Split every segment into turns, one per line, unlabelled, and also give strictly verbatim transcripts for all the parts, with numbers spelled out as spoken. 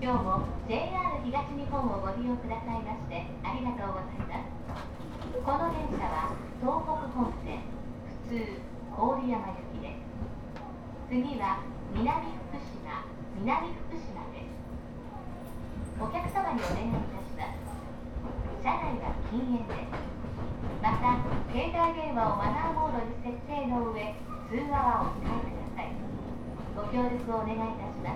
今日も ジェイアール 東日本をご利用くださいましてありがとうございます。この電車は東北本線普通郡山行きです。次は南福島南福島です。お客様にお願いいたします。車内は禁煙です。また携帯電話をマナーモードに設定の上通話はお控えください。ご協力をお願いいたします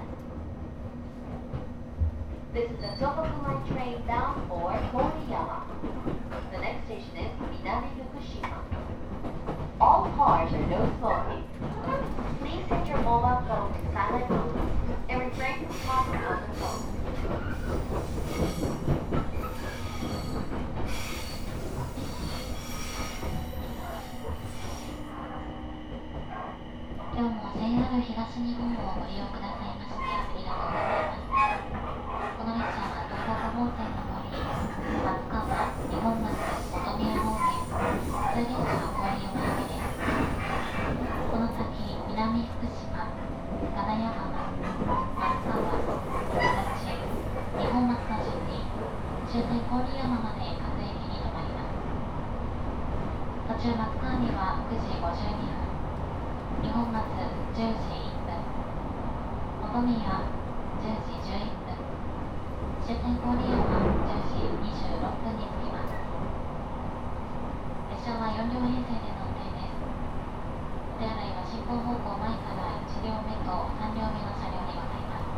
。This is a Tohoku Line train bound for Koriyama. The next station is Minami Fukushima. All cars are no smoking. Please set your mobile phone to silent mode and refrain from talking on the phone.
今日も ジェイアール 東日本をご利用くださいましてありがとうございます。この列車は東北本線の上り、松川、二本松、本宮方面、普通列車郡山行きです。この先、南福島、金谷浜、松川、足立、二本松の順に終点郡山まで各駅に停まります。途中松川にはくじごじゅうにふん、二本松じゅうじいっぷん、本宮じゅうじじゅういっぷん、終点郡山じゅうじにじゅうろっぷんに着きます。列車はよん両編成での運転です。お手洗いは進行方向前からいち両目とさん両目の車両にございます。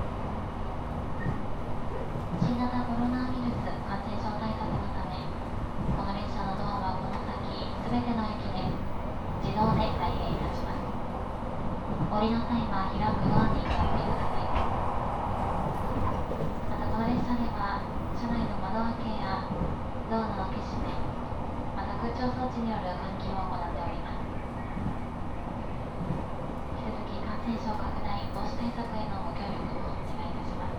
新型コロナウイルス感染症対策のため、この列車のドアはこの先すべての駅で自動で開閉いたします。降りの際は開くドアにご注意ください。またこの列車では車内の窓開けやドアの開け閉め、また空調装置による換気を行っております。引き続き感染症拡大防止対策へのご協力をお願いいたします。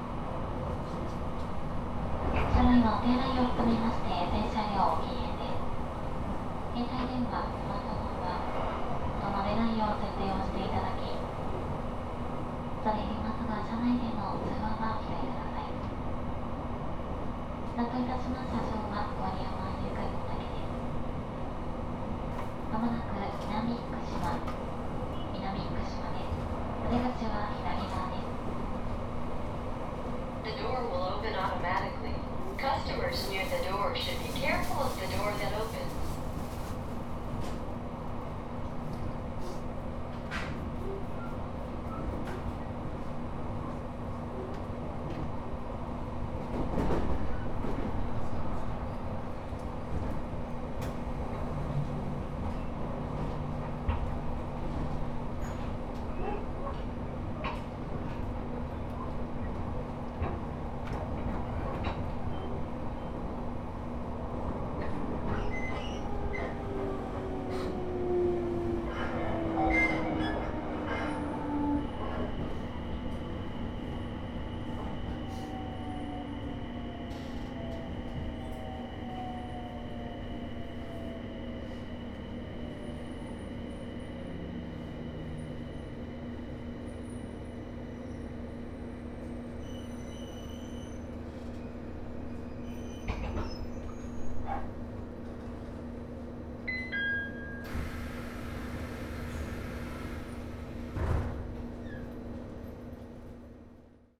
車内はお手洗いを含めまして全車両禁煙です。携帯電話、スマートフォンは音の出ないよう設定をしていただき、恐れ入りますが車内での通話はお控えください。担当いたします車掌は郡山入会だけです。まもなく南福島南福島です。お出口は左側です。
The door will open automatically. Customers near the door should be careful of the door that opens